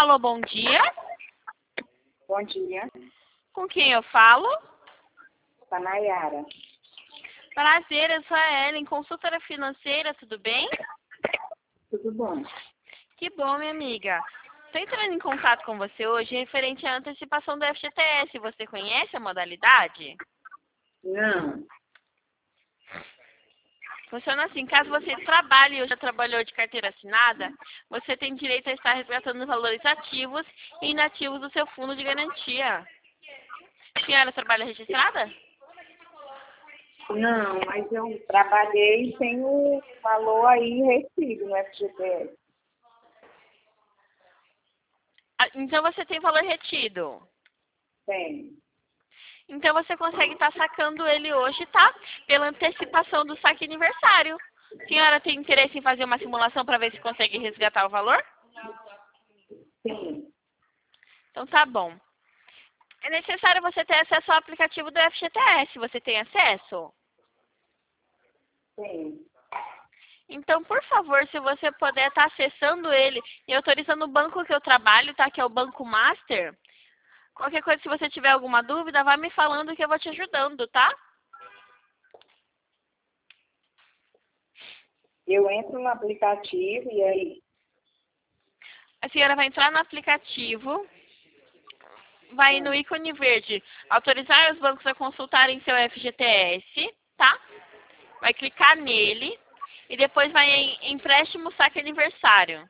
Alô, bom dia. Bom dia, Com quem eu falo? a Nayara. Prazer, eu sou a Ellen, consultora financeira, tudo bem? Tudo bom? Que bom, minha amiga. Estou entrando em contato com você hoje referente à antecipação do FGTS. Você conhece a modalidade? Não, Funciona assim, caso você trabalhe ou já trabalhou de carteira assinada, você tem direito a estar resgatando valores ativos e inativos do seu fundo de garantia. A senhora trabalha registrada? não, mas eu trabalhei sem o valor aí retido no FGTS. Ah, então você tem valor retido. Tem. Então você consegue estar sacando ele hoje, tá? Pela antecipação do saque aniversário. A senhora tem interesse em fazer uma simulação para ver se consegue resgatar o valor? Sim, Então tá bom. É necessário você ter acesso ao aplicativo do FGTS. Você tem acesso? sim. Então, por favor, se você puder estar acessando ele e autorizando o banco que eu trabalho, tá? Que é o Banco Master. Qualquer coisa, se você tiver alguma dúvida, vai me falando que eu vou te ajudando, tá? Eu entro no aplicativo e aí, A senhora vai entrar no aplicativo, vai no ícone verde, autorizar os bancos a consultarem seu FGTS, tá? Vai clicar nele e depois vai em empréstimo saque aniversário.